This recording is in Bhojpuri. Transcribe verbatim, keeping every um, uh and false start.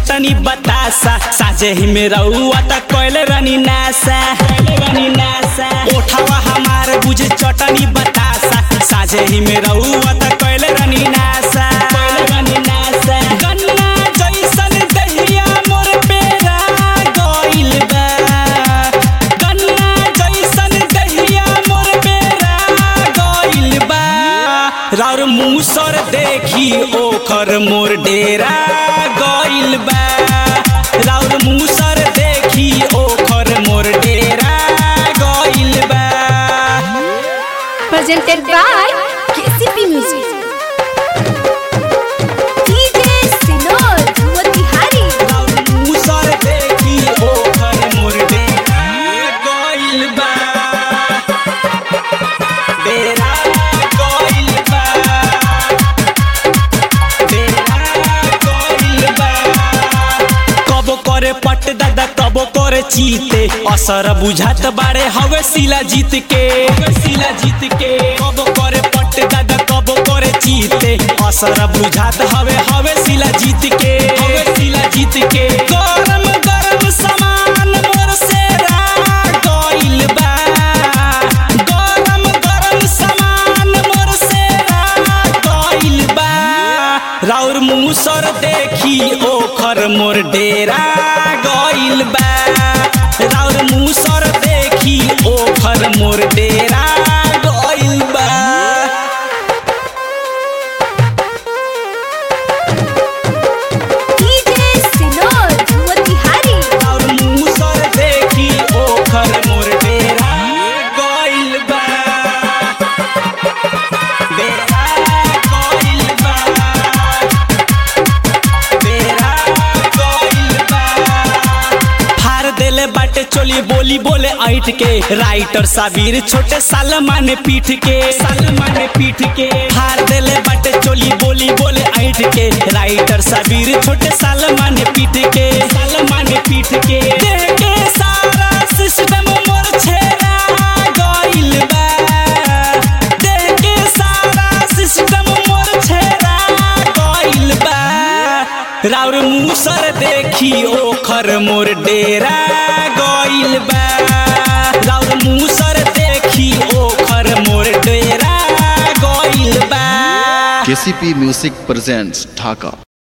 चटनी बतासा साजे ही में रउआ त कोइले रानी नासा कोइले रानी नासा ओठावा हमार बुझे चटनी बतासा साजे ही में रउआ त कोइले रानी नासा कोइले रानी नासा गन्ना जैसन दहिया मोर पेरा गइल बा गन्ना जैसन दहिया मोर पेरा गइल बा राउर मुसर देखी ओखर मोर डेरा गइल बा राउर मुसर देखी ओखर मोर डेरा गइल बा। Presented by K C P Music. D J Sinor Motihari. राउर मुसर देखी ओखर मोर डेरा गइल बा डेरा गइल बा डेरा गइल बा। कबो करे पट दादा कबो करे चीते असर बुझात बारे हवे सिला जीत के हवे सिला जीत के कबो करे पट दादा कबो करे चीते असर बुझात हवे हवे सिला जीत के हवे सिला जीत के गरम गरम सामान मोर से गइल बा गरम गरम सामान मोर से गइल बा राउर मुसर देखी ओखर मोर डेरा गइल बा राउर मुसर देखी ओखर मोर डेरा गइल बा। D J Sinor Motihari. राउर मुसर देखी ओखर मोर डेरा गइल बा डेरा गइल बा डेरा गइल बा। फार देले बाटे चोली बोली बोले ऐठ के राइटर साबिर छोटे सालमान पीठ के सालमान पीठ के फार देले बाटे चोली बोली बोले ऐठ के राइटर साबिर छोटे सालमान पीठ के सालमान पीठ के देह के सारा सिस्टम मोर छेरा गइल बा देह के सारा सिस्टम मोर छेरा गइल बा राउर मुसर देखी ओखर मोर डेरा गइल बा राउर मुसर देखी ओखर मोर डेरा गइल बा। K C P Music presents Dhaka.